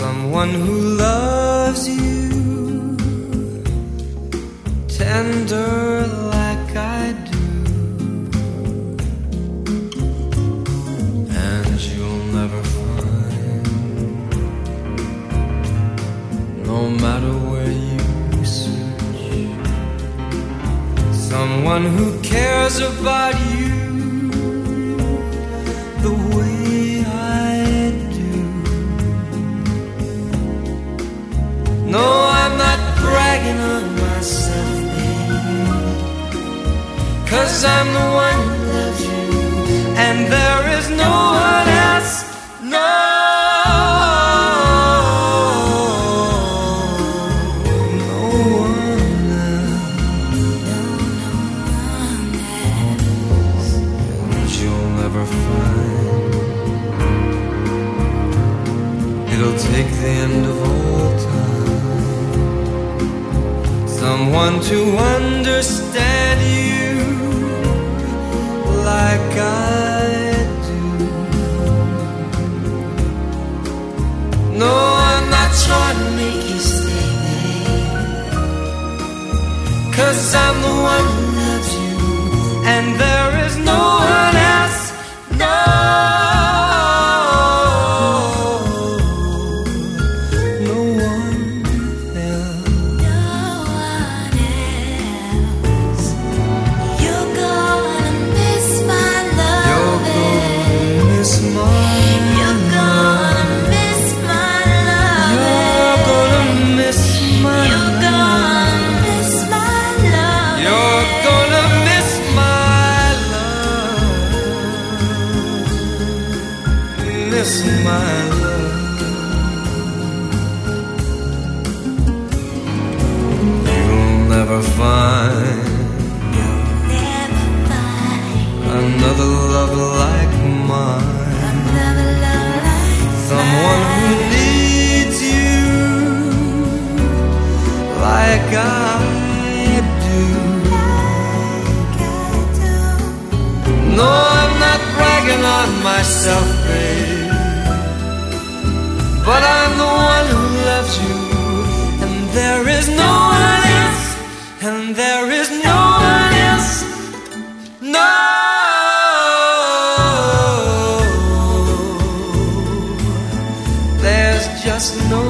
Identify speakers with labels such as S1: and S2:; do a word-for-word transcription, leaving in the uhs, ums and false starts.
S1: someone who loves you tender like I do, and you'll never find, no matter where you search, someone who cares about you the way I do. No, I'm not bragging on myself, babe, 'cause I'm the one who loves you, and there is no one else. No, no one else, and you'll never find. It'll take the end of all time, someone to understand you like I do. No, I'm not trying to make you stay, babe, 'cause I'm the one who loves you, and there is no one else. No, no one else.
S2: No one else. You're gonna miss my
S1: You're
S2: loving.
S1: gonna miss my
S2: You're gonna miss my
S1: You're
S2: loving.
S1: gonna miss my
S2: You're gonna miss my loving.
S1: You're gonna miss my love. Miss my love. You'll never find
S2: Never find
S1: another love like mine,
S2: another love like
S1: someone who
S2: mine.
S1: needs you like I do.
S2: Like I do.
S1: No, I'm not bragging on myself, babe, but I'm the one who loves you, and there is no one else, and there is no one else. No, there's just no